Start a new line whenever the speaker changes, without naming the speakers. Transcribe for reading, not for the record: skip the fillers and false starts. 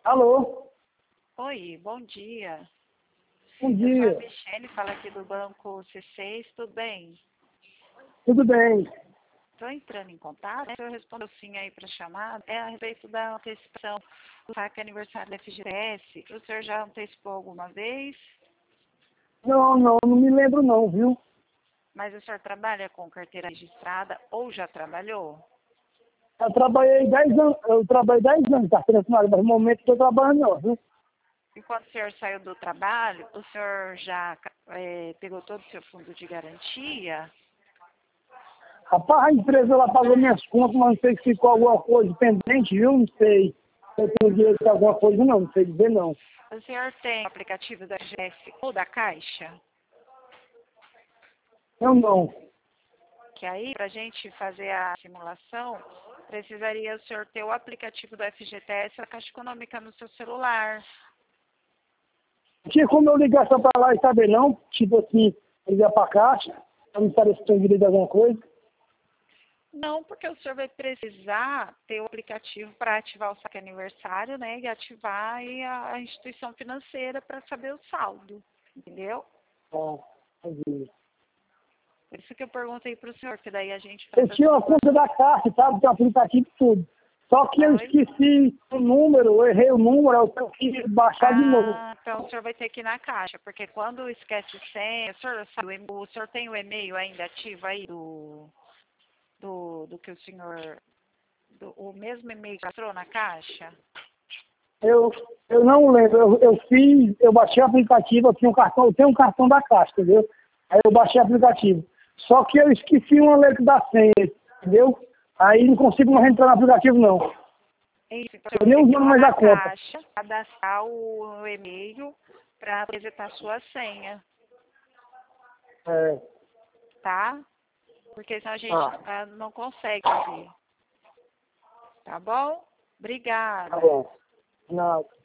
Alô?
Oi, bom dia.
Bom
Eu sou a
dia.
Michele, falo aqui do Banco C6, tudo bem?
Tudo bem?
Estou entrando em contato, o senhor respondeu sim aí para a chamada, é a respeito da antecipação do saque aniversário da FGTS. O senhor já antecipou alguma vez,
Não me lembro não, viu?
mas o senhor trabalha com carteira registrada ou já trabalhou?
Eu trabalhei 10 anos na carteira assinada, mas no momento estou trabalhando não, viu?
Enquanto o senhor saiu do trabalho, o senhor já pegou todo o seu fundo de garantia?
Rapaz, a empresa ela pagou minhas contas, mas não sei se ficou alguma coisa pendente, viu? Não sei. Se eu tenho direito a alguma coisa não sei dizer não.
O senhor tem o aplicativo da FGTS ou da Caixa?
Eu não.
Que aí, para a gente fazer a simulação, precisaria o senhor ter o aplicativo do FGTS, a Caixa Econômica no seu celular.
Tinha como eu ligar só pra lá e saber não? Tipo assim, ligar pra caixa, pra me saber se tem direito a alguma coisa.
Não, porque o senhor vai precisar ter o aplicativo para ativar o saque aniversário, né? E ativar aí a instituição financeira para saber o saldo, entendeu?
Ah, entendi.
Por isso que eu perguntei para o senhor, que daí a gente
Eu
faz a
tinha uma
simulação.
conta da caixa, sabe? Tem aplicativo e tudo. Só que eu
Oi?
esqueci o número, eu errei o número, eu tenho que baixar de novo.
Ah, então o senhor vai ter que ir na Caixa, porque quando esquece senha, o senhor tem o e-mail ainda ativo aí do que o senhor, o mesmo e-mail que entrou na Caixa?
Eu não lembro, eu baixei o aplicativo, eu tenho um cartão da caixa, entendeu? Aí eu baixei o aplicativo. Só que eu esqueci uma letra da senha, entendeu? Aí não consigo mais entrar no aplicativo não.
Isso, então
Eu
você
nem
vai ter que ir
usando
lá
mais
na
a conta.
Caixa, cadastrar o e-mail para apresentar sua senha,
É,
tá? Porque senão a gente
ah,
não consegue fazer, tá bom?
tá
Obrigada.
bom. Não.